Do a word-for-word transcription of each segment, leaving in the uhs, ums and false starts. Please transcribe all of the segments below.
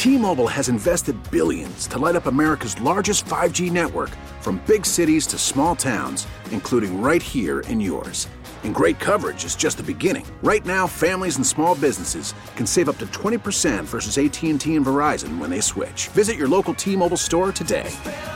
T-Mobile has invested billions to light up America's largest five G network, from big cities to small towns, including right here in yours. And great coverage is just the beginning. Right now, families and small businesses can save up to twenty percent versus A T and T and Verizon when they switch. Visit your local T-Mobile store today.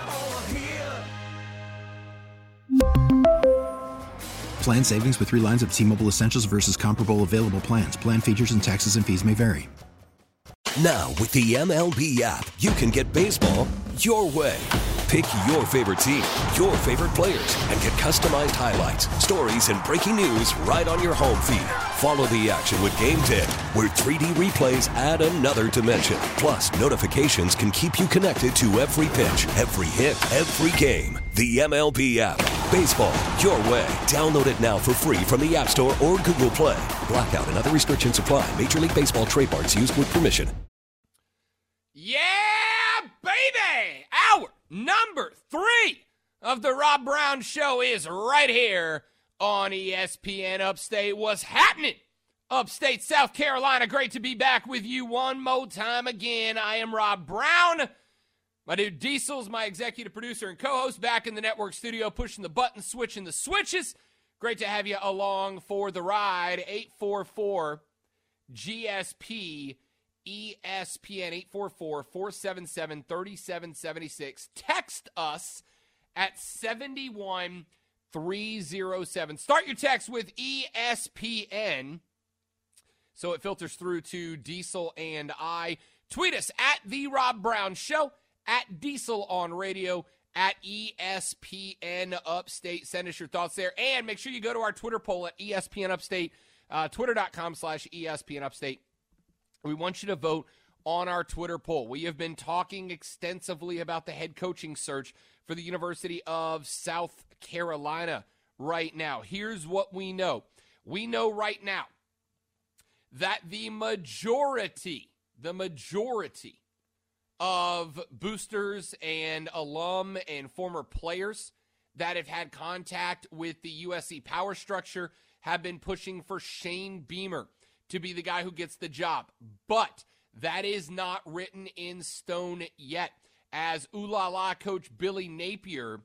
Plan savings with three lines of T-Mobile Essentials versus comparable available plans. Plan features and taxes and fees may vary. Now, with the M L B app, you can get baseball your way. Pick your favorite team, your favorite players, and get customized highlights, stories, and breaking news right on your home feed. Follow the action with Game Day, where three D replays add another dimension. Plus, notifications can keep you connected to every pitch, every hit, every game. The M L B app. Baseball your way. Download it now for free from the App Store or Google Play. Blackout and other restrictions apply. Major League Baseball trademarks used with permission. Yeah, baby! Hour number three of the Rob Brown Show is right here on E S P N Upstate. What's happening? Upstate South Carolina. Great to be back with you one more time again. I am Rob Brown. My dude Diesel's my executive producer and co-host, back in the network studio, pushing the buttons, switching the switches. Great to have you along for the ride. eight four four G S P E S P N, eight four four, four seven seven, three seven seven six. Text us at seven one three oh seven. Start your text with E S P N so it filters through to Diesel and I. Tweet us at The Rob Brown Show, at Diesel on Radio, at E S P N Upstate. Send us your thoughts there. And make sure you go to our Twitter poll at E S P N Upstate, uh, twitter.com slash ESPN Upstate. We want you to vote on our Twitter poll. We have been talking extensively about the head coaching search for the University of South Carolina right now. Here's what we know. We know right now that the majority, the majority of boosters and alum and former players that have had contact with the U S C power structure have been pushing for Shane Beamer to be the guy who gets the job. But that is not written in stone yet, as Ooh La La coach Billy Napier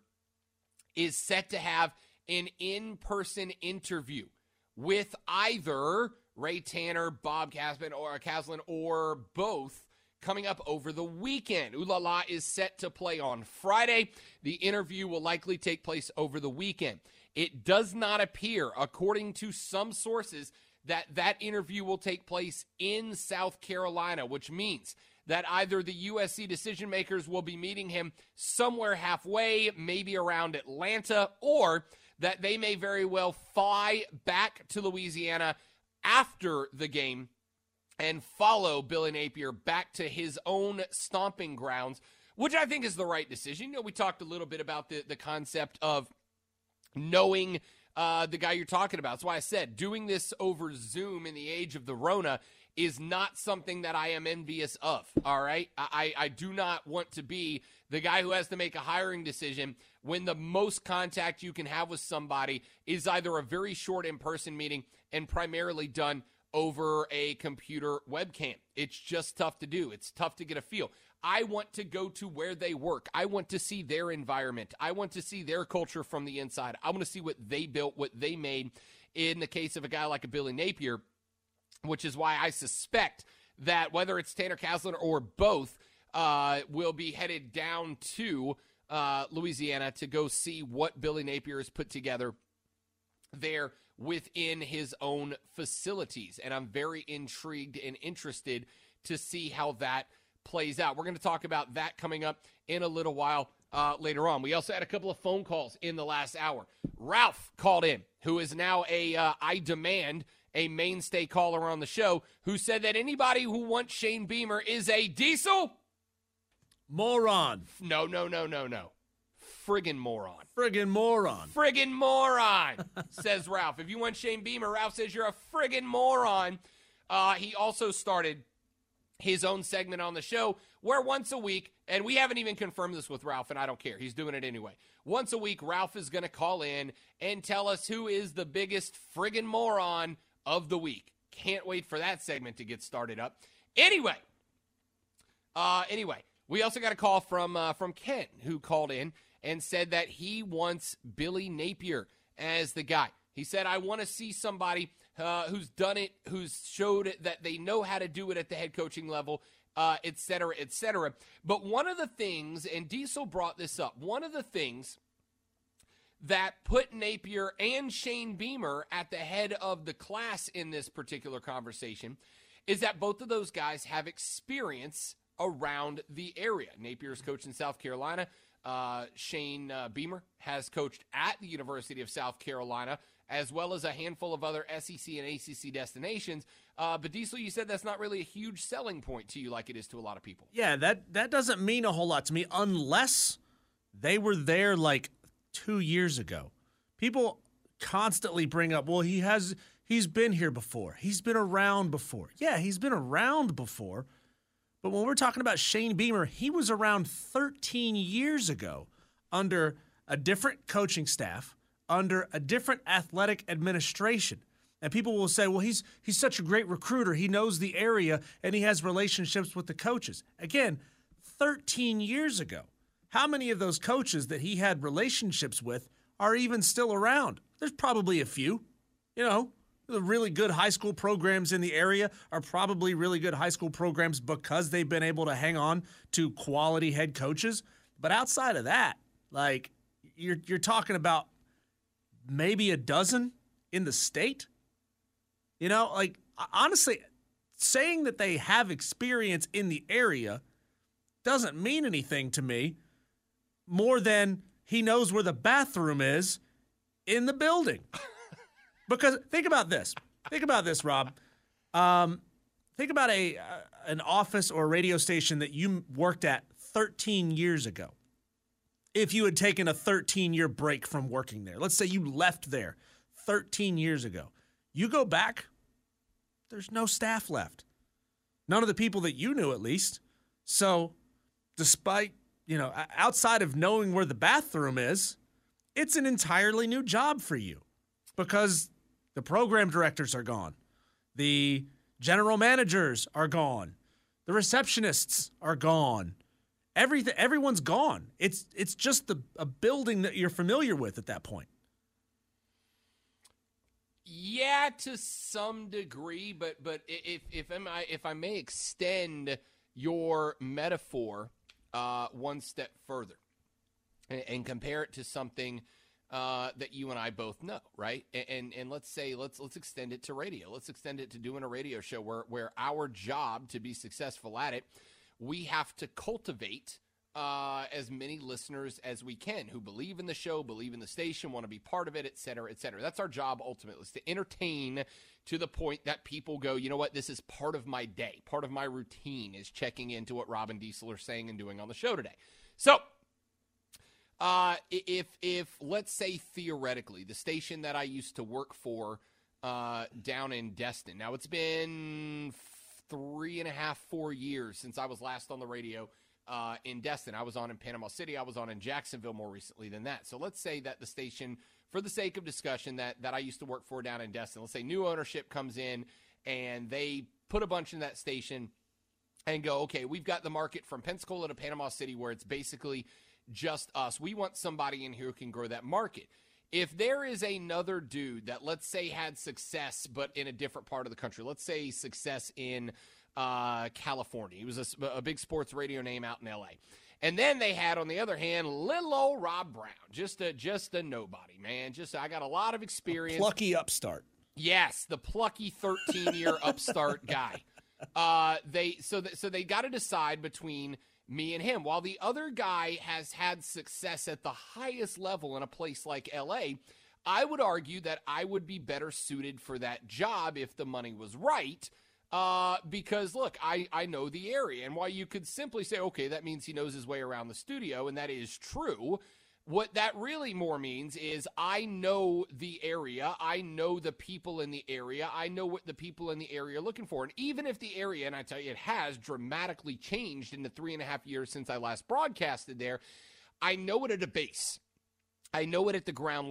is set to have an in-person interview with either Ray Tanner, Bob Casman, or Caslin, or both, coming up over the weekend. Ooh La La is set to play on Friday. The interview will likely take place over the weekend. It does not appear, according to some sources, that that interview will take place in South Carolina, which means that either the U S C decision makers will be meeting him somewhere halfway, maybe around Atlanta, or that they may very well fly back to Louisiana after the game and follow Billy Napier back to his own stomping grounds, which I think is the right decision. You know, we talked a little bit about the, the concept of knowing Uh, the guy you're talking about. That's why I said doing this over Zoom in the age of the Rona is not something that I am envious of, all right? I, I do not want to be the guy who has to make a hiring decision when the most contact you can have with somebody is either a very short in-person meeting and primarily done over a computer webcam. It's just tough to do. It's tough to get a feel. I want to go to where they work. I want to see their environment. I want to see their culture from the inside. I want to see what they built, what they made in the case of a guy like a Billy Napier, which is why I suspect that whether it's Tanner Caslin or both uh, will be headed down to uh, Louisiana to go see what Billy Napier has put together there within his own facilities. And I'm very intrigued and interested to see how that plays out. We're going to talk about that coming up in a little while uh, later on. We also had a couple of phone calls in the last hour. Ralph called in, who is now a uh, I Demand, a mainstay caller on the show, who said that anybody who wants Shane Beamer is a Diesel moron. No, no, no, no, no. Friggin' moron. Friggin' moron. Friggin' moron, says Ralph. If you want Shane Beamer, Ralph says you're a friggin' moron. Uh, he also started his own segment on the show where once a week, and we haven't even confirmed this with Ralph, and I don't care. He's doing it anyway. Once a week, Ralph is going to call in and tell us who is the biggest friggin' moron of the week. Can't wait for that segment to get started up. Anyway, Uh, anyway, we also got a call from uh, from Ken, who called in and said that he wants Billy Napier as the guy. He said, I want to see somebody uh, who's done it, who's showed it, that they know how to do it at the head coaching level, uh, et cetera, et cetera. But one of the things, and Diesel brought this up, one of the things that put Napier and Shane Beamer at the head of the class in this particular conversation is that both of those guys have experience around the area. Napier's coached in South Carolina. Uh, Shane uh, Beamer has coached at the University of South Carolina, as well as a handful of other S E C and A C C destinations. Uh, but Diesel, you said that's not really a huge selling point to you like it is to a lot of people. Yeah, that, that doesn't mean a whole lot to me unless they were there like two years ago. People constantly bring up, well, he has he's been here before. He's been around before. Yeah, he's been around before. But when we're talking about Shane Beamer, he was around thirteen years ago under a different coaching staff, under a different athletic administration. And people will say, well, he's he's such a great recruiter. He knows the area, and he has relationships with the coaches. Again, thirteen years ago. How many of those coaches that he had relationships with are even still around? There's probably a few. You know, the really good high school programs in the area are probably really good high school programs because they've been able to hang on to quality head coaches. But outside of that, like, you're you're talking about maybe a dozen in the state. You know, like, honestly, saying that they have experience in the area doesn't mean anything to me more than he knows where the bathroom is in the building. Because think about this. Think about this, Rob. Um, think about a uh, an office or a radio station that you worked at thirteen years ago. If you had taken a thirteen-year break from working there. Let's say you left there thirteen years ago. You go back, there's no staff left. None of the people that you knew, at least. So despite, you know, outside of knowing where the bathroom is, it's an entirely new job for you because the program directors are gone. The general managers are gone. The receptionists are gone. Everything, everyone's gone. It's it's just the a building that you're familiar with at that point. Yeah, to some degree, but but if if I if I may extend your metaphor uh, one step further and, and compare it to something uh, that you and I both know, right? And, and and let's say let's let's extend it to radio. Let's extend it to doing a radio show where where our job to be successful at it, we have to cultivate uh, as many listeners as we can who believe in the show, believe in the station, want to be part of it, et cetera, et cetera. That's our job ultimately, is to entertain to the point that people go, you know what, this is part of my day. Part of my routine is checking into what Rob and Diesel are saying and doing on the show today. So uh, if, if let's say theoretically, the station that I used to work for uh, down in Destin, now it's been three and a half, four years since I was last on the radio uh, in Destin. I was on in Panama City. I was on in Jacksonville more recently than that. So let's say that the station, for the sake of discussion, that, that I used to work for down in Destin, let's say new ownership comes in and they put a bunch in that station and go, okay, we've got the market from Pensacola to Panama City where it's basically just us. We want somebody in here who can grow that market. If there is another dude that, let's say, had success but in a different part of the country, let's say success in uh, California. He was a, a big sports radio name out in L A. And then they had, on the other hand, little old Rob Brown, just a just a nobody, man. Just I got a lot of experience. A plucky upstart. Yes, the plucky thirteen-year upstart guy. Uh, they so th- so they got to decide between me and him. While the other guy has had success at the highest level in a place like L A, I would argue that I would be better suited for that job if the money was right. Uh, because, look, I, I know the area. And while you could simply say, okay, that means he knows his way around the studio, and that is true, what that really more means is I know the area. I know the people in the area. I know what the people in the area are looking for. And even if the area, and I tell you, it has dramatically changed in the three and a half years since I last broadcasted there, I know it at a base. I know it at the ground level.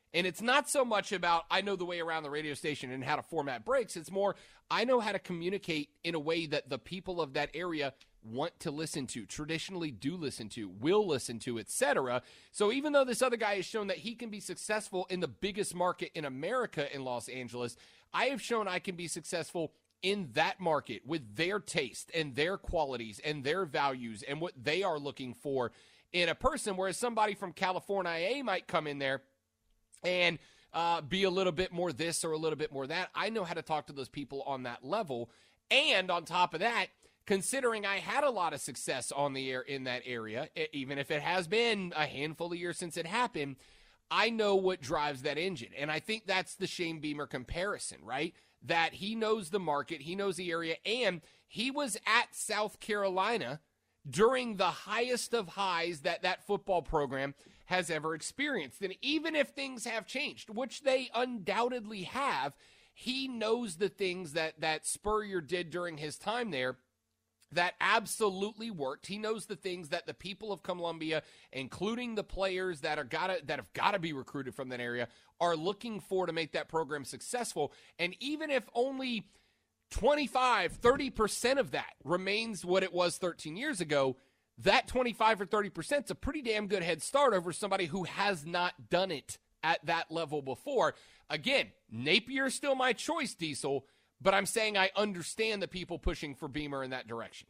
And it's not so much about I know the way around the radio station and how to format breaks. It's more I know how to communicate in a way that the people of that area want to listen to, traditionally do listen to, will listen to, et cetera. So even though this other guy has shown that he can be successful in the biggest market in America in Los Angeles, I have shown I can be successful in that market with their taste and their qualities and their values and what they are looking for in a person, whereas somebody from California might come in there and uh, be a little bit more this or a little bit more that. I know how to talk to those people on that level. And on top of that, considering I had a lot of success on the air in that area, even if it has been a handful of years since it happened, I know what drives that engine. And I think that's the Shane Beamer comparison, right? That he knows the market, he knows the area, and he was at South Carolina during the highest of highs that that football program has ever experienced. And even if things have changed, which they undoubtedly have, he knows the things that, that Spurrier did during his time there that absolutely worked. He knows the things that the people of Columbia, including the players that are gotta that have got to be recruited from that area, are looking for to make that program successful. And even if only twenty-five, thirty percent of that remains what it was thirteen years ago, that twenty-five or thirty percent is a pretty damn good head start over somebody who has not done it at that level before. Again, Napier is still my choice, Diesel, but I'm saying I understand the people pushing for Beamer in that direction.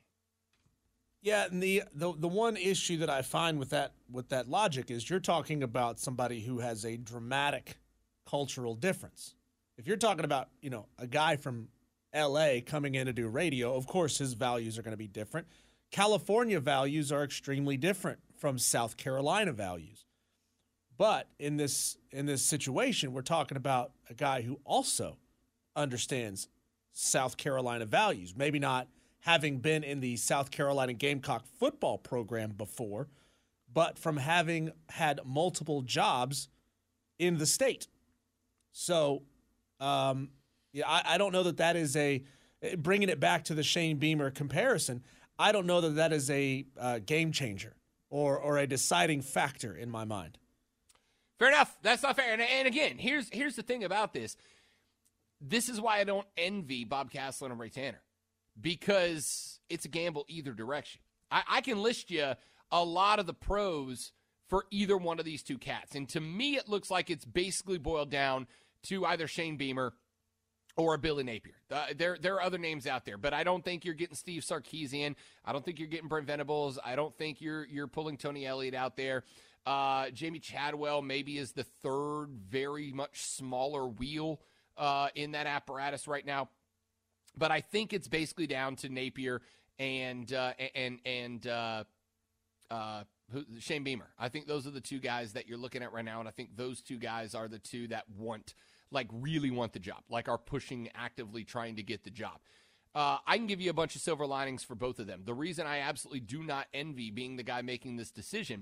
Yeah, and the, the the one issue that I find with that with that logic is you're talking about somebody who has a dramatic cultural difference. If you're talking about, you know, a guy from L A coming in to do radio, of course his values are going to be different. California values are extremely different from South Carolina values. But in this in this situation, we're talking about a guy who also understands South Carolina values. Maybe not having been in the South Carolina Gamecock football program before, but from having had multiple jobs in the state. So, um, yeah, I, I don't know that that is a – bringing it back to the Shane Beamer comparison, I don't know that that is a uh, game changer or or a deciding factor in my mind. Fair enough. That's not fair. And, and again, here's here's the thing about this. This is why I don't envy Bob Caslen and Ray Tanner, because it's a gamble either direction. I, I can list you a lot of the pros for either one of these two cats. And to me, it looks like it's basically boiled down to either Shane Beamer or Billy Napier. Uh, there, there are other names out there, but I don't think you're getting Steve Sarkisian. I don't think you're getting Brent Venables. I don't think you're you're pulling Tony Elliott out there. Uh, Jamie Chadwell maybe is the third very much smaller wheel uh, in that apparatus right now. But I think it's basically down to Napier and uh, and and uh, uh, who, Shane Beamer. I think those are the two guys that you're looking at right now, and I think those two guys are the two that want, like, really want the job, like are pushing, actively trying to get the job. Uh, I can give you a bunch of silver linings for both of them. The reason I absolutely do not envy being the guy making this decision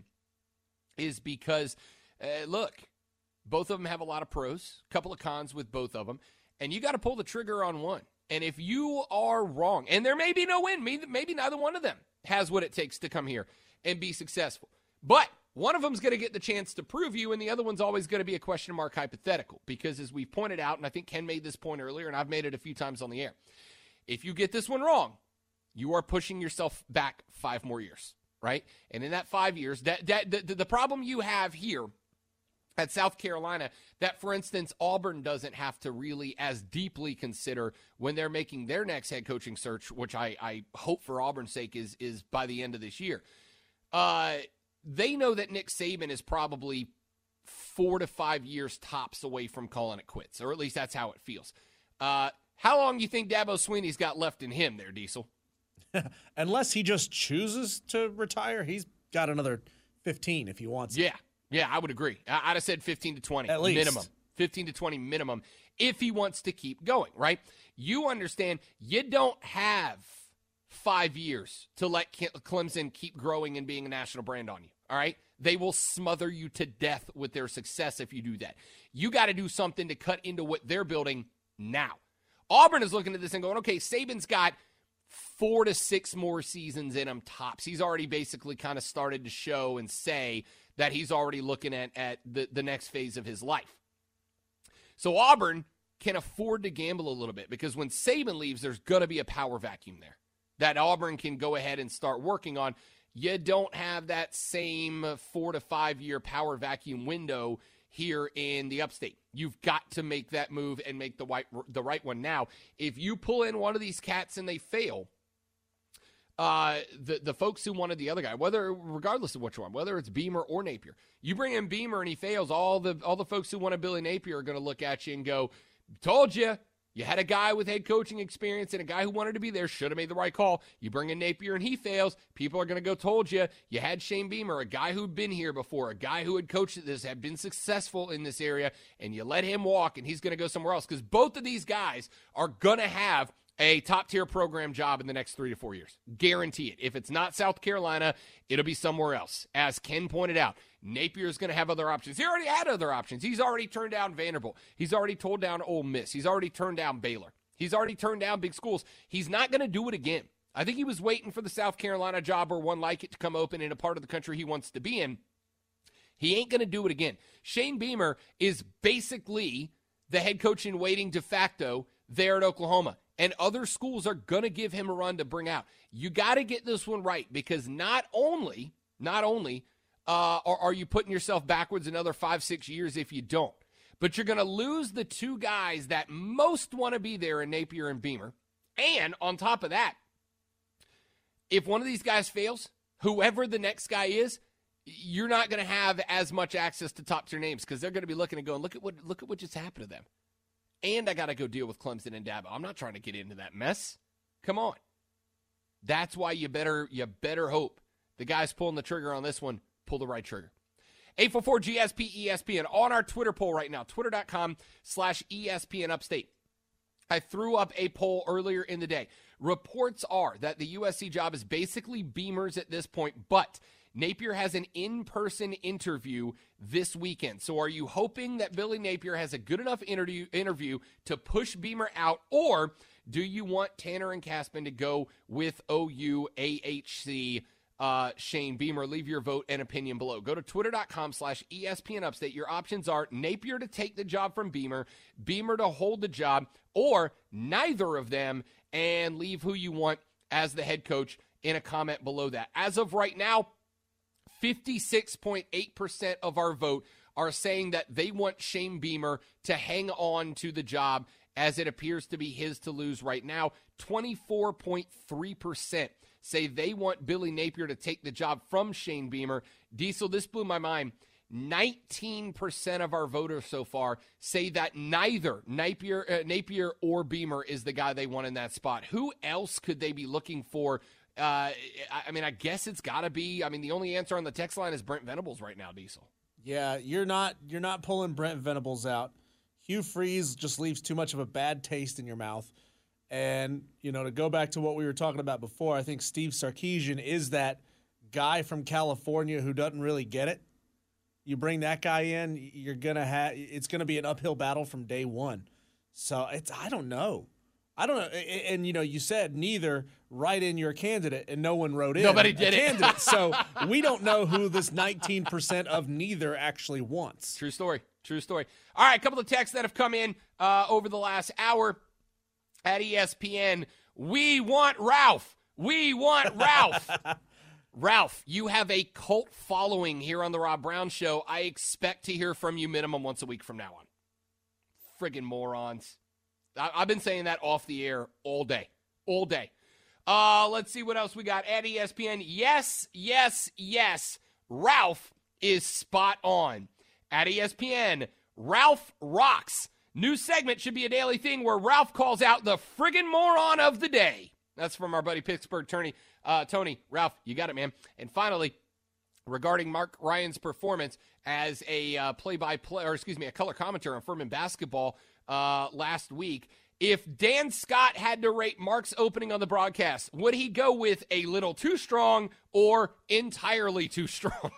is because, uh, look, both of them have a lot of pros, a couple of cons with both of them, and you got to pull the trigger on one. And if you are wrong, and there may be no win, maybe, maybe neither one of them has what it takes to come here and be successful. But one of them's going to get the chance to prove you, and the other one's always going to be a question mark hypothetical. Because as we pointed out, and I think Ken made this point earlier, and I've made it a few times on the air, if you get this one wrong, you are pushing yourself back five more years, right? And in that five years, that, that the, the problem you have here at South Carolina, that, for instance, Auburn doesn't have to really as deeply consider when they're making their next head coaching search, which I, I hope for Auburn's sake is, is by the end of this year. Uh, they know that Nick Saban is probably four to five years tops away from calling it quits, or at least that's how it feels. Uh, how long do you think Dabo Swinney's got left in him there, Diesel? Unless he just chooses to retire, he's got another fifteen if he wants Yeah. Yeah, I would agree. I'd have said fifteen to twenty at least. Minimum. fifteen to twenty minimum if he wants to keep going, right? You understand you don't have five years to let Clemson keep growing and being a national brand on you, all right? They will smother you to death with their success if you do that. You got to do something to cut into what they're building now. Auburn is looking at this and going, okay, Saban's got four to six more seasons in him tops. He's already basically kind of started to show and say that he's already looking at, at the, the next phase of his life. So Auburn can afford to gamble a little bit because when Saban leaves, there's going to be a power vacuum there that Auburn can go ahead and start working on. You don't have that same four to five year power vacuum window here in the upstate. You've got to make that move and make the right, the right one now. If you pull in one of these cats and they fail, uh, the, the folks who wanted the other guy, whether regardless of which one, whether it's Beamer or Napier, you bring in Beamer and he fails, all the all the folks who wanted Billy Napier are going to look at you and go, told you. You had a guy with head coaching experience and a guy who wanted to be there, should have made the right call. You bring in Napier and he fails, people are going to go, told you. You had Shane Beamer, a guy who'd been here before, a guy who had coached at this, had been successful in this area, and you let him walk and he's going to go somewhere else because both of these guys are going to have a top-tier program job in the next three to four years. Guarantee it. If it's not South Carolina, it'll be somewhere else. As Ken pointed out, Napier's going to have other options. He already had other options. He's already turned down Vanderbilt. He's already turned down Ole Miss. He's already turned down Baylor. He's already turned down big schools. He's not going to do it again. I think he was waiting for the South Carolina job or one like it to come open in a part of the country he wants to be in. He ain't going to do it again. Shane Beamer is basically the head coach in waiting de facto there at Oklahoma. And other schools are going to give him a run to bring out. You got to get this one right because not only, not only uh, are, are you putting yourself backwards another five, six years if you don't, but you're going to lose the two guys that most want to be there in Napier and Beamer. And on top of that, if one of these guys fails, whoever the next guy is, you're not going to have as much access to top-tier names because they're going to be looking and going, look at what look at what just happened to them. And I got to go deal with Clemson and Dabo. I'm not trying to get into that mess. Come on. That's why you better you better hope the guys pulling the trigger on this one pull the right trigger. eight four four G S P E S P N on our Twitter poll right now, twitter.com slash ESPN Upstate. I threw up a poll earlier in the day. Reports are that the U S C job is basically Beamer's at this point, but Napier has an in-person interview this weekend. So are you hoping that Billy Napier has a good enough interview interview to push Beamer out, or do you want Tanner and Caspin to go with O U A H C uh, Shane Beamer? Leave your vote and opinion below. Go to twitter.com slash ESPN Upstate. Your options are Napier to take the job from Beamer, Beamer to hold the job, or neither of them, and leave who you want as the head coach in a comment below that. As of right now, fifty-six point eight percent of our vote are saying that they want Shane Beamer to hang on to the job as it appears to be his to lose right now. twenty-four point three percent say they want Billy Napier to take the job from Shane Beamer. Diesel, this blew my mind. nineteen percent of our voters so far say that neither Napier, uh, Napier or Beamer is the guy they want in that spot. Who else could they be looking for? Uh, I mean, I guess it's got to be. I mean, the only answer on the text line is Brent Venables right now, Diesel. Yeah, you're not you're not pulling Brent Venables out. Hugh Freeze just leaves too much of a bad taste in your mouth. And, you know, to go back to what we were talking about before, I think Steve Sarkisian is that guy from California who doesn't really get it. You bring that guy in, you're gonna have it's gonna be an uphill battle from day one. So it's I don't know. I don't know, and you know, you said neither write in your candidate, and no one wrote in. Nobody did a it. Candidate, so we don't know who this nineteen percent of neither actually wants. True story. True story. All right, a couple of texts that have come in uh, over the last hour at E S P N. We want Ralph. We want Ralph. Ralph, you have a cult following here on the Rob Brown Show. I expect to hear from you minimum once a week from now on. Friggin' morons. I've been saying that off the air all day, all day. Uh, let's see what else we got at E S P N. Yes, yes, yes. Ralph is spot on. At E S P N, Ralph rocks. New segment should be a daily thing where Ralph calls out the friggin' moron of the day. That's from our buddy Pittsburgh Tony. Uh, Tony, Ralph, you got it, man. And finally, regarding Mark Ryan's performance as a uh, play-by-play, or excuse me, a color commentator on Furman basketball uh, last week, if Dan Scott had to rate Mark's opening on the broadcast, would he go with a little too strong or entirely too strong?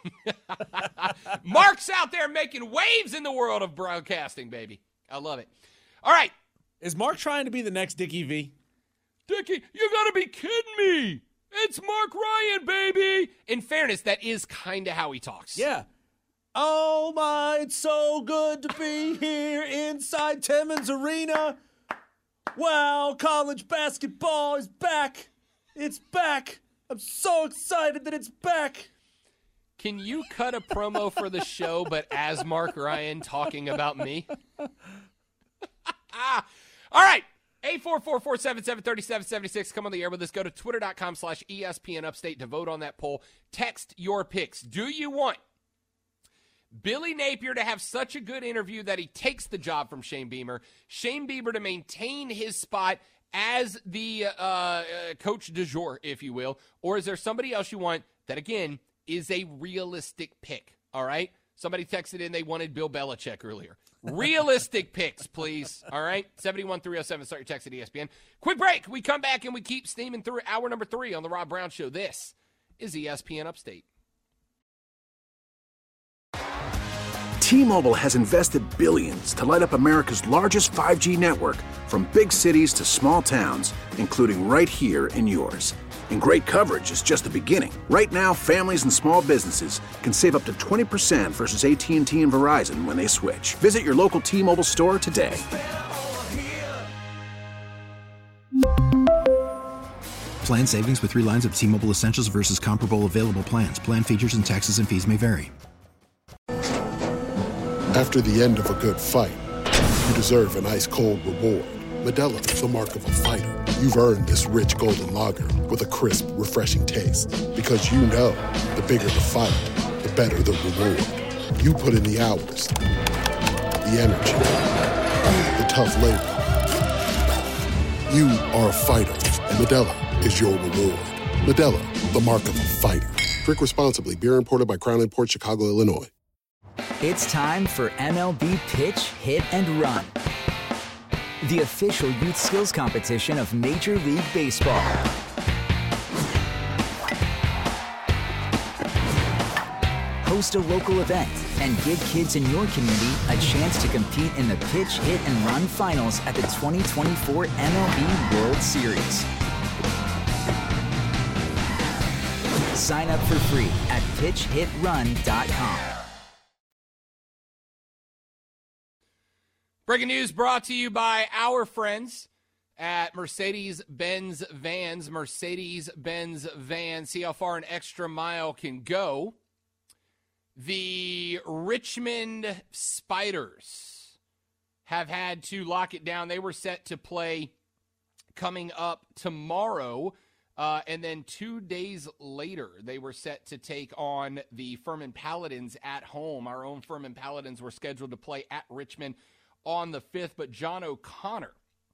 Mark's out there making waves in the world of broadcasting, baby. I love it. All right. Is Mark trying to be the next Dickie V? Dickie, you got to be kidding me. It's Mark Ryan, baby. In fairness, that is kind of how he talks. Yeah. Oh my, it's so good to be here inside Timmons Arena. Wow, college basketball is back. It's back. I'm so excited that it's back. Can you cut a promo for the show, but as Mark Ryan talking about me? All right. eight four four, four seven seven, three seven seven six. Come on the air with us. Go to twitter.com slash ESPN Upstate to vote on that poll. Text your picks. Do you want Billy Napier to have such a good interview that he takes the job from Shane Beamer, Shane Beamer to maintain his spot as the uh, uh, coach du jour, if you will, or is there somebody else you want that, again, is a realistic pick, all right? Somebody texted in they wanted Bill Belichick earlier. Realistic picks, please, all right? seven one three oh seven, start your text at E S P N. Quick break. We come back and we keep steaming through hour number three on The Rob Brown Show. This is E S P N Upstate. T-Mobile has invested billions to light up America's largest five G network, from big cities to small towns, including right here in yours. And great coverage is just the beginning. Right now, families and small businesses can save up to twenty percent versus A T and T and Verizon when they switch. Visit your local T-Mobile store today. Plan savings with three lines of T-Mobile Essentials versus comparable available plans. Plan features and taxes and fees may vary. After the end of a good fight, you deserve an ice-cold reward. Modelo is the mark of a fighter. You've earned this rich golden lager with a crisp, refreshing taste. Because you know, the bigger the fight, the better the reward. You put in the hours, the energy, the tough labor. You are a fighter, and Modelo is your reward. Modelo, the mark of a fighter. Drink responsibly. Beer imported by Crown Imports, Chicago, Illinois. It's time for M L B Pitch, Hit, and Run, the official youth skills competition of Major League Baseball. Host a local event and give kids in your community a chance to compete in the Pitch, Hit, and Run finals at the twenty twenty-four M L B World Series. Sign up for free at pitch hit run dot com. Breaking news brought to you by our friends at Mercedes-Benz Vans. Mercedes-Benz Vans. See how far an extra mile can go. The Richmond Spiders have had to lock it down. They were set to play coming up tomorrow. Uh, and then two days later, they were set to take on the Furman Paladins at home. Our own Furman Paladins were scheduled to play at Richmond on the fifth, but John O'Connor,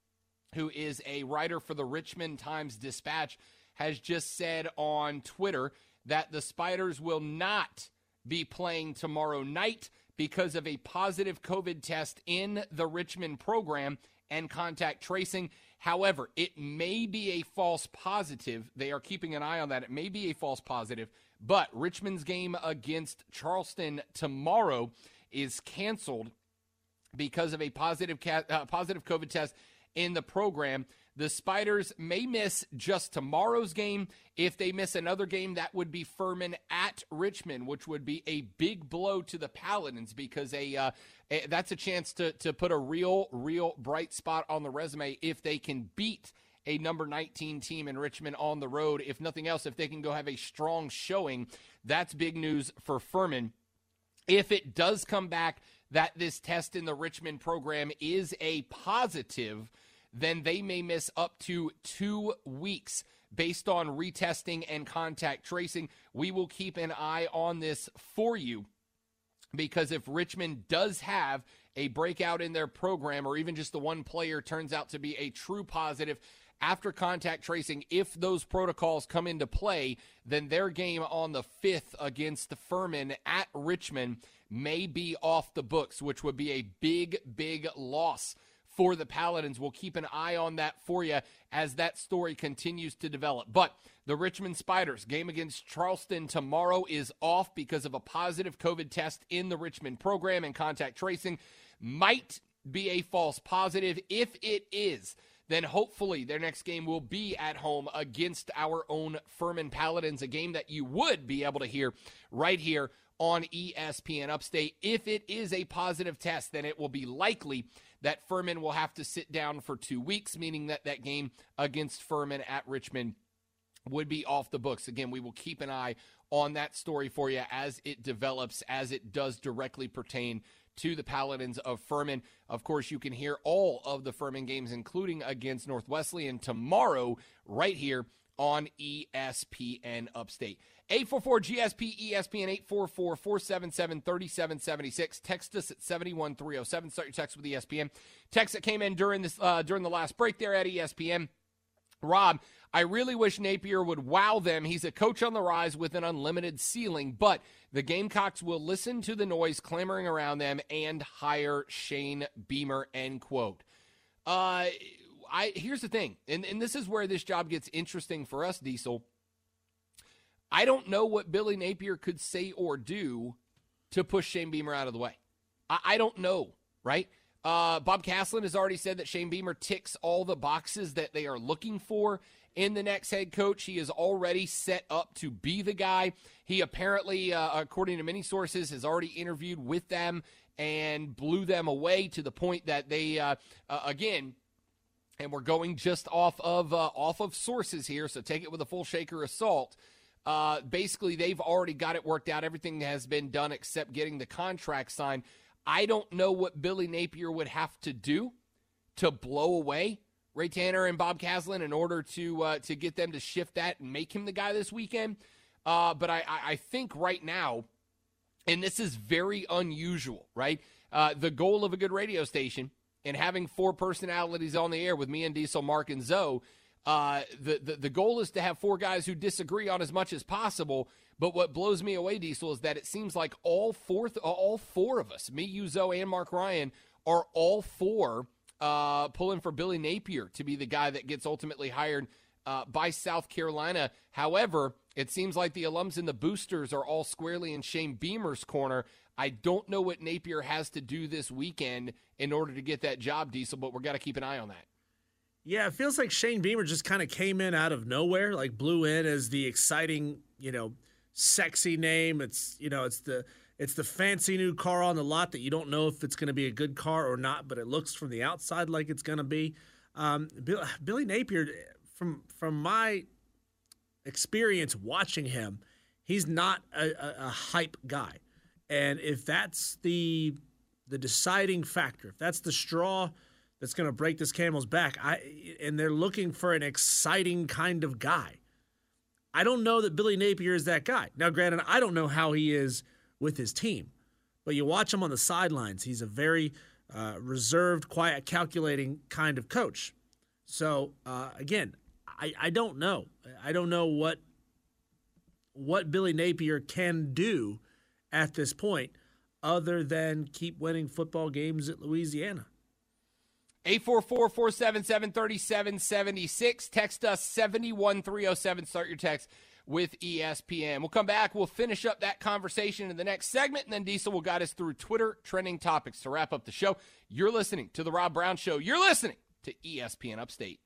who is a writer for the Richmond Times-Dispatch, has just said on Twitter that the Spiders will not be playing tomorrow night because of a positive COVID test in the Richmond program and contact tracing. However, it may be a false positive. They are keeping an eye on that. It may be a false positive, but Richmond's game against Charleston tomorrow is canceled because of a positive ca- uh, positive COVID test in the program. The Spiders may miss just tomorrow's game. If they miss another game, that would be Furman at Richmond, which would be a big blow to the Paladins because a, uh, a that's a chance to, to put a real, real bright spot on the resume if they can beat a number nineteen team in Richmond on the road. If nothing else, if they can go have a strong showing, that's big news for Furman. If it does come back that this test in the Richmond program is a positive, then they may miss up to two weeks based on retesting and contact tracing. We will keep an eye on this for you because if Richmond does have a breakout in their program or even just the one player turns out to be a true positive after contact tracing, if those protocols come into play, then their game on the fifth against the Furman at Richmond may be off the books, which would be a big, big loss for the Paladins. We'll keep an eye on that for you as that story continues to develop. But the Richmond Spiders game against Charleston tomorrow is off because of a positive COVID test in the Richmond program, and contact tracing might be a false positive. If it is, then hopefully their next game will be at home against our own Furman Paladins, a game that you would be able to hear right here on E S P N Upstate. If it is a positive test, then it will be likely that Furman will have to sit down for two weeks, meaning that that game against Furman at Richmond would be off the books. Again, we will keep an eye on that story for you as it develops, as it does directly pertain to the Paladins of Furman. Of course, you can hear all of the Furman games, including against Northwesleyan, tomorrow right here on E S P N Upstate. eight four four G S P E S P N, eight four four, four seven seven, three seven seven six. Text us at seven one three oh seven. Start your text with E S P N. Text that came in during this uh, during the last break there at E S P N. Rob, I really wish Napier would wow them. He's a coach on the rise with an unlimited ceiling, but the Gamecocks will listen to the noise clamoring around them and hire Shane Beamer, end quote. Uh, I here's the thing, and, and this is where this job gets interesting for us, Diesel. I don't know what Billy Napier could say or do to push Shane Beamer out of the way. I, I don't know, right? Uh, Bob Caslin has already said that Shane Beamer ticks all the boxes that they are looking for in the next head coach. He is already set up to be the guy. He apparently, uh, according to many sources, has already interviewed with them and blew them away to the point that they, uh, uh, again, and we're going just off of uh, off of sources here, so take it with a full shaker of salt. Uh, basically, they've already got it worked out. Everything has been done except getting the contract signed. I don't know what Billy Napier would have to do to blow away Ray Tanner and Bob Caslin in order to uh, to get them to shift that and make him the guy this weekend. Uh, but I, I think right now, and this is very unusual, right? Uh, the goal of a good radio station and having four personalities on the air with me and Diesel, Mark, and Zoe, uh, the, the, the goal is to have four guys who disagree on as much as possible. But what blows me away, Diesel, is that it seems like all four, all four of us, me, you, Zoe, and Mark Ryan, are all four uh, pulling for Billy Napier to be the guy that gets ultimately hired uh, by South Carolina. However, it seems like the alums and the boosters are all squarely in Shane Beamer's corner. I don't know what Napier has to do this weekend in order to get that job, Diesel, but we've got to keep an eye on that. Yeah, it feels like Shane Beamer just kind of came in out of nowhere, like blew in as the exciting, you know, sexy name. It's, you know, it's the it's the fancy new car on the lot that you don't know if it's going to be a good car or not, but it looks from the outside like it's going to be. Um, Bill, Billy Napier, from from my experience watching him, he's not a, a, a hype guy, and if that's the the deciding factor, if that's the straw that's going to break this camel's back, I and they're looking for an exciting kind of guy, I don't know that Billy Napier is that guy. Now, granted, I don't know how he is with his team, but you watch him on the sidelines, he's a very uh, reserved, quiet, calculating kind of coach. So, uh, again, I, I don't know. I don't know what what Billy Napier can do at this point other than keep winning football games at Louisiana. eight four four, four seven seven, three seven seven six. Text us seven one three oh seven. Start your text with E S P N. We'll come back. We'll finish up that conversation in the next segment, and then Diesel will guide us through Twitter trending topics to wrap up the show. You're listening to The Rob Brown Show. You're listening to E S P N Upstate.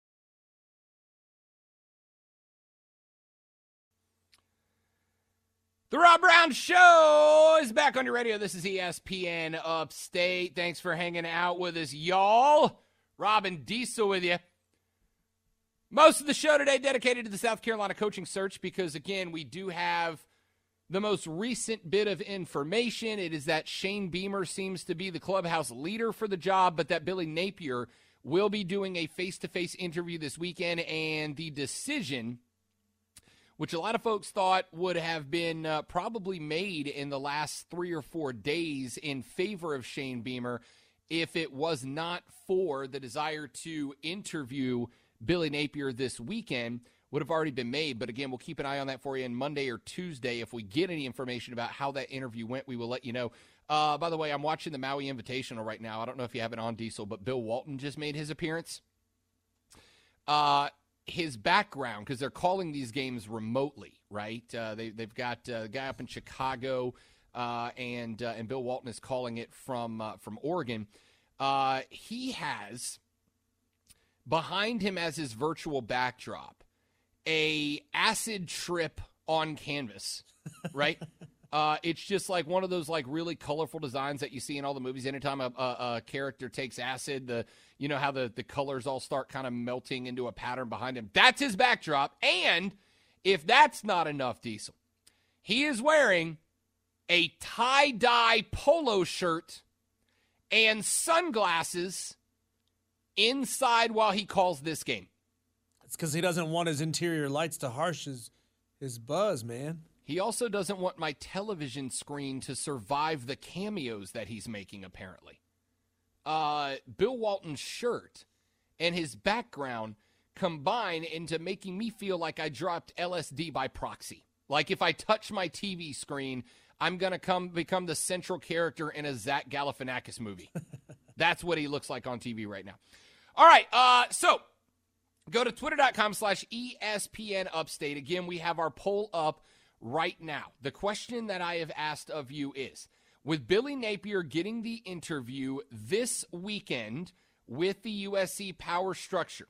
The Rob Brown Show is back on your radio. This is E S P N Upstate. Thanks for hanging out with us, y'all. Rob and Diesel with you. Most of the show today dedicated to the South Carolina coaching search because, again, we do have the most recent bit of information. It is that Shane Beamer seems to be the clubhouse leader for the job, but that Billy Napier will be doing a face-to-face interview this weekend, and the decision, which a lot of folks thought would have been uh, probably made in the last three or four days in favor of Shane Beamer, if it was not for the desire to interview Billy Napier this weekend, would have already been made. But again, we'll keep an eye on that for you on Monday or Tuesday. If we get any information about how that interview went, we will let you know. Uh, by the way, I'm watching the Maui Invitational right now. I don't know if you have it on, Diesel, but Bill Walton just made his appearance. Uh, his background, because they're calling these games remotely, right? Uh, they, they've got uh, a guy up in Chicago, uh, and uh, and Bill Walton is calling it from uh, from Oregon. Uh, he has behind him as his virtual backdrop, a acid trip on canvas, right? uh, it's just like one of those like really colorful designs that you see in all the movies. Anytime a, a, a character takes acid, the you know how the, the colors all start kind of melting into a pattern behind him. That's his backdrop. And if that's not enough, Diesel, he is wearing a tie-dye polo shirt and sunglasses inside while he calls this game. It's because he doesn't want his interior lights to harsh his, his buzz, man. He also doesn't want my television screen to survive the cameos that he's making, apparently. Uh, Bill Walton's shirt and his background combine into making me feel like I dropped L S D by proxy. Like if I touch my T V screen, I'm going to come become the central character in a Zach Galifianakis movie. That's what he looks like on T V right now. All right, uh, so go to twitter.com slash ESPN Upstate. Again, we have our poll up right now. The question that I have asked of you is, with Billy Napier getting the interview this weekend with the U S C power structure,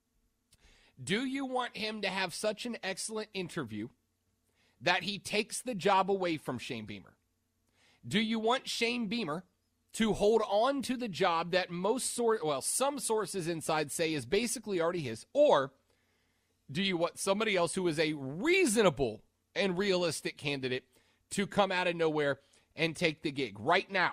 do you want him to have such an excellent interview that he takes the job away from Shane Beamer? Do you want Shane Beamer to hold on to the job that most sor- well, some sources inside say is basically already his? Or do you want somebody else who is a reasonable and realistic candidate to come out of nowhere and take the gig? Right now,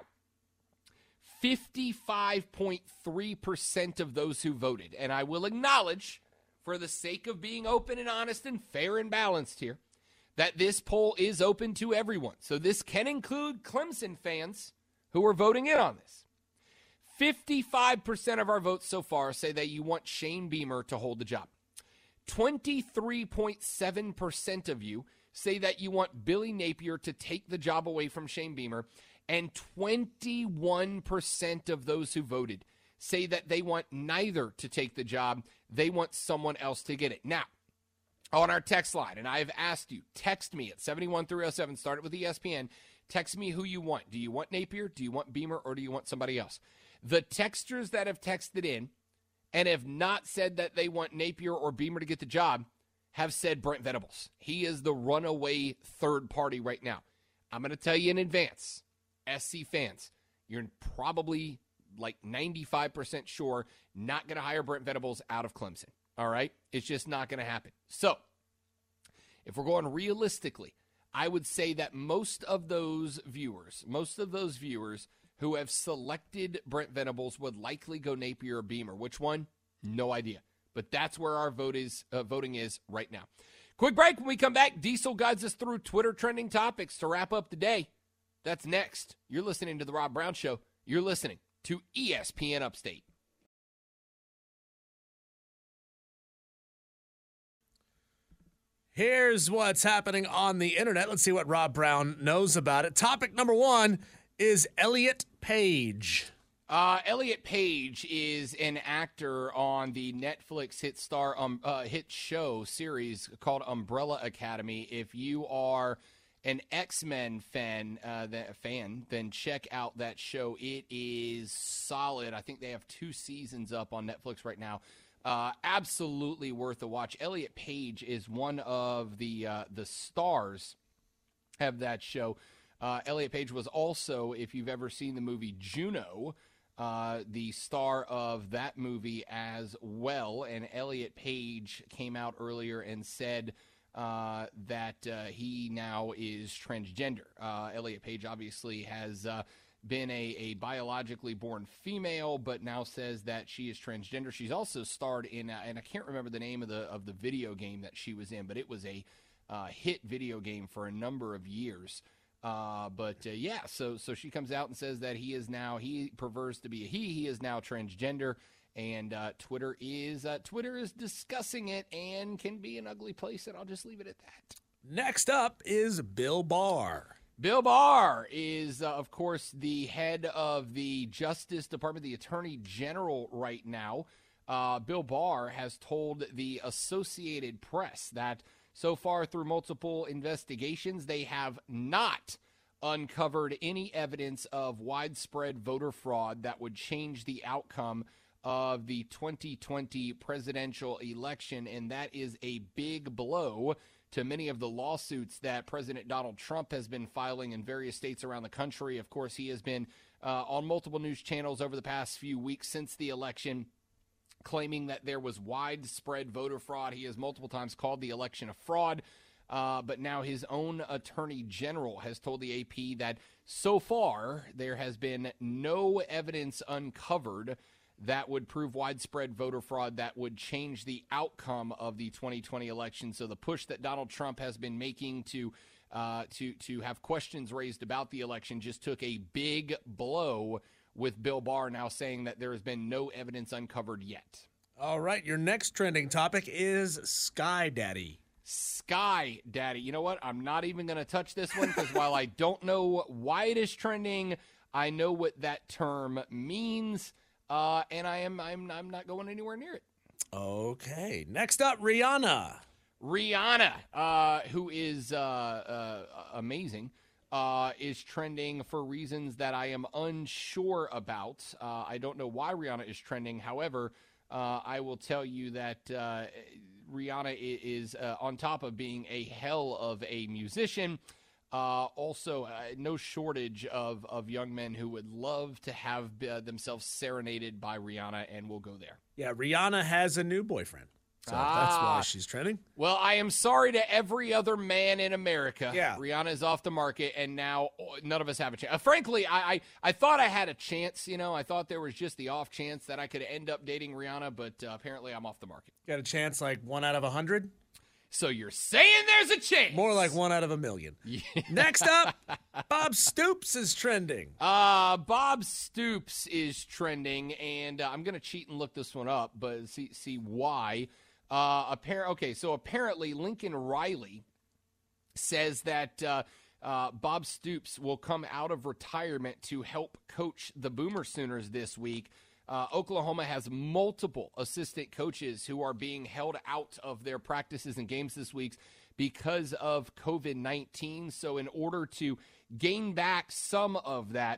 fifty-five point three percent of those who voted, and I will acknowledge, for the sake of being open and honest and fair and balanced here, that this poll is open to everyone. So this can include Clemson fans who are voting in on this. fifty-five percent of our votes so far say that you want Shane Beamer to hold the job. twenty-three point seven percent of you say that you want Billy Napier to take the job away from Shane Beamer. And twenty-one percent of those who voted say that they want neither to take the job. They want someone else to get it. Now, on our text line, and I have asked you, text me at seven one three oh seven, start it with E S P N. Text me who you want. Do you want Napier? Do you want Beamer? Or do you want somebody else? The texters that have texted in and have not said that they want Napier or Beamer to get the job have said Brent Venables. He is the runaway third party right now. I'm going to tell you in advance, S C fans, you're probably like ninety-five percent sure not going to hire Brent Venables out of Clemson. All right? It's just not going to happen. So, if we're going realistically, I would say that most of those viewers, most of those viewers who have selected Brent Venables would likely go Napier or Beamer. Which one? No idea. But that's where our vote is, uh, voting is right now. Quick break. When we come back, Diesel guides us through Twitter trending topics to wrap up the day. That's next. You're listening to The Rob Brown Show. You're listening to E S P N Upstate. Here's what's happening on the internet. Let's see what Rob Brown knows about it. Topic number one is Elliot Page. Uh, Elliot Page is an actor on the Netflix hit star um, uh, hit show series called Umbrella Academy. If you are an X-Men fan, uh, that fan, then check out that show. It is solid. I think they have two seasons up on Netflix right now. Uh, absolutely worth a watch. Elliot Page is one of the uh, the stars of that show. Uh, Elliot Page was also, if you've ever seen the movie Juno, uh, the star of that movie as well. And Elliot Page came out earlier and said uh, that uh, he now is transgender. Uh, Elliot Page obviously has uh, been a, a biologically born female, but now says that she is transgender. She's also starred in, uh, and I can't remember the name of the of the video game that she was in, but it was a uh, hit video game for a number of years. Uh, but uh, yeah, so so she comes out and says that he is now, he prefers to be a he. He is now transgender, and uh, Twitter is uh, Twitter is discussing it and can be an ugly place, and I'll just leave it at that. Next up is Bill Barr. Bill Barr is, uh, of course, the head of the Justice Department, the Attorney General right now. Uh, Bill Barr has told the Associated Press that so far through multiple investigations, they have not uncovered any evidence of widespread voter fraud that would change the outcome of the twenty twenty presidential election, and that is a big blow to many of the lawsuits that President Donald Trump has been filing in various states around the country. Of course, he has been uh, on multiple news channels over the past few weeks since the election, claiming that there was widespread voter fraud. He has multiple times called the election a fraud, uh, but now his own attorney general has told the A P that so far there has been no evidence uncovered that would prove widespread voter fraud that would change the outcome of the twenty twenty election. So the push that Donald Trump has been making to uh, to to have questions raised about the election just took a big blow, with Bill Barr now saying that there has been no evidence uncovered yet. All right, your next trending topic is Sky Daddy. Sky Daddy. You know what? I'm not even going to touch this one because while I don't know why it is trending, I know what that term means. Uh, and I am I'm I'm not going anywhere near it. Okay. Next up, Rihanna. Rihanna, uh, who is uh, uh, amazing, uh, is trending for reasons that I am unsure about. Uh, I don't know why Rihanna is trending. However, uh, I will tell you that uh, Rihanna is uh, on top of being a hell of a musician. Uh, also, uh, no shortage of, of young men who would love to have uh, themselves serenaded by Rihanna, and we'll go there. Yeah, Rihanna has a new boyfriend, so ah, that's why she's trending. Well, I am sorry to every other man in America. Yeah. Rihanna is off the market, and now none of us have a chance. Uh, frankly, I, I, I thought I had a chance. You know, I thought there was just the off chance that I could end up dating Rihanna, but uh, apparently I'm off the market. Got a chance like one out of a hundred? So you're saying there's a chance. More like one out of a million. Yeah. Next up, Bob Stoops is trending. Uh, Bob Stoops is trending, and uh, I'm going to cheat and look this one up, but see see why. Uh, appar- okay, so apparently Lincoln Riley says that uh, uh, Bob Stoops will come out of retirement to help coach the Boomer Sooners this week. Uh, Oklahoma has multiple assistant coaches who are being held out of their practices and games this week because of covid nineteen. So in order to gain back some of that,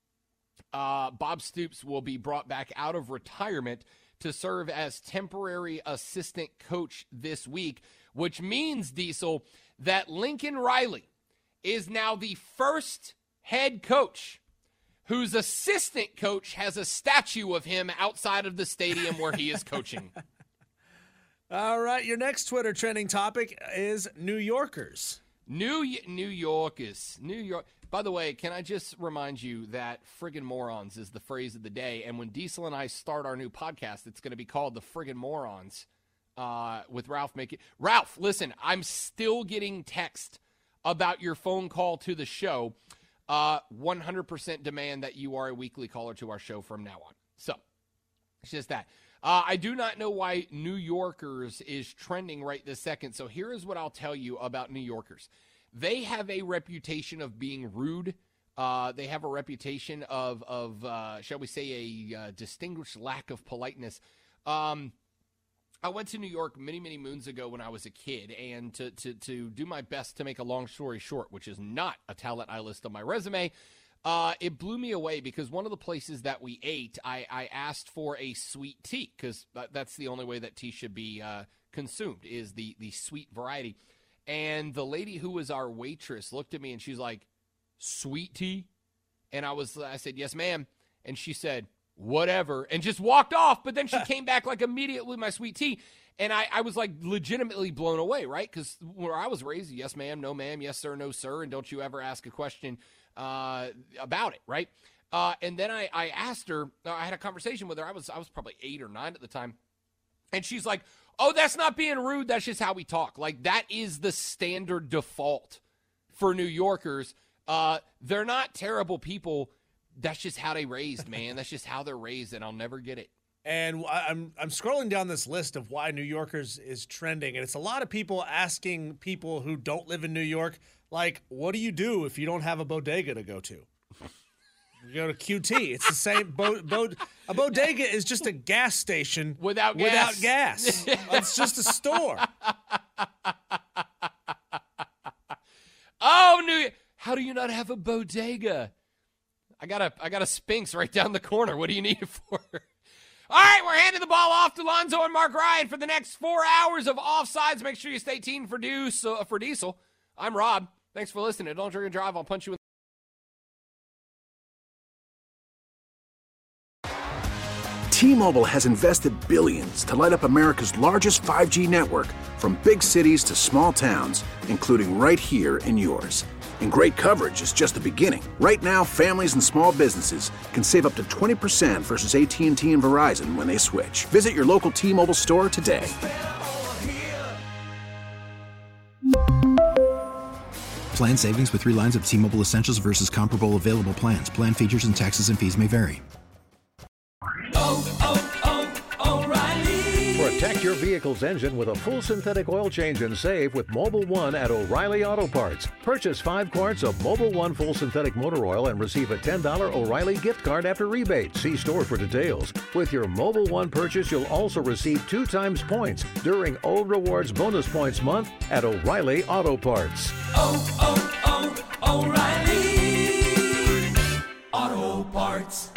uh, Bob Stoops will be brought back out of retirement to serve as temporary assistant coach this week, which means, Diesel, that Lincoln Riley is now the first head coach whose assistant coach has a statue of him outside of the stadium where he is coaching. All right, your next Twitter trending topic is New Yorkers. New New Yorkers. New York. By the way, can I just remind you that friggin' morons is the phrase of the day, and when Diesel and I start our new podcast, it's going to be called the friggin' morons uh, with Ralph making. Ralph, listen, I'm still getting text about your phone call to the show. Uh, one hundred percent demand that you are a weekly caller to our show from now on. So, it's just that. Uh, I do not know why New Yorkers is trending right this second. So, here is what I'll tell you about New Yorkers. They have a reputation of being rude. Uh, they have a reputation of, of uh, shall we say, a uh, distinguished lack of politeness. Um, I went to New York many, many moons ago when I was a kid, and to, to, to do my best to make a long story short, which is not a talent I list on my resume, uh, it blew me away because one of the places that we ate, I, I asked for a sweet tea because that's the only way that tea should be uh, consumed is the, the sweet variety. And the lady who was our waitress looked at me and she's like, sweet tea? And I was, I said, yes, ma'am. And she said, whatever, and just walked off. But then she came back like immediately with my sweet tea. And I, I was like legitimately blown away, right? Because where I was raised, yes, ma'am, no, ma'am, yes, sir, no, sir. And don't you ever ask a question uh, about it, right? Uh, and then I, I asked her, I had a conversation with her. I was, I was probably eight or nine at the time. And she's like, oh, that's not being rude. That's just how we talk. Like that is the standard default for New Yorkers. Uh, they're not terrible people. That's just how they raised, man. That's just how they're raised, and I'll never get it. And I'm I'm scrolling down this list of why New Yorkers is trending, and it's a lot of people asking people who don't live in New York, like, what do you do if you don't have a bodega to go to? You go to Q T. It's the same. Bo, bo, a bodega is just a gas station without gas. Without gas. It's just a store. Oh, New. How do you not have a bodega? I got a I got a Sphinx right down the corner. What do you need it for? All right, we're handing the ball off to Lonzo and Mark Ryan for the next four hours of Offsides. Make sure you stay tuned for, Deuce, uh, for Diesel. I'm Rob. Thanks for listening. Don't drink and drive. I'll punch you in. T-Mobile has invested billions to light up America's largest five G network, from big cities to small towns, including right here in yours. And great coverage is just the beginning. Right now, families and small businesses can save up to twenty percent versus A T and T and Verizon when they switch. Visit your local T-Mobile store today. Plan savings with three lines of T-Mobile Essentials versus comparable available plans. Plan features and taxes and fees may vary. Oh, oh, oh, O'Reilly. Protect your vehicle's engine with a full synthetic oil change and save with Mobil one at O'Reilly Auto Parts. Purchase five quarts of Mobil one full synthetic motor oil and receive a ten dollars O'Reilly gift card after rebate. See store for details. With your Mobil one purchase, you'll also receive two times points during O Rewards Bonus Points Month at O'Reilly Auto Parts. Oh, oh, oh, O'Reilly Auto Parts.